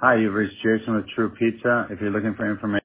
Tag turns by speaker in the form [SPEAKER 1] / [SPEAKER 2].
[SPEAKER 1] Hi, you've reached Jason with True Pizza. If you're looking for information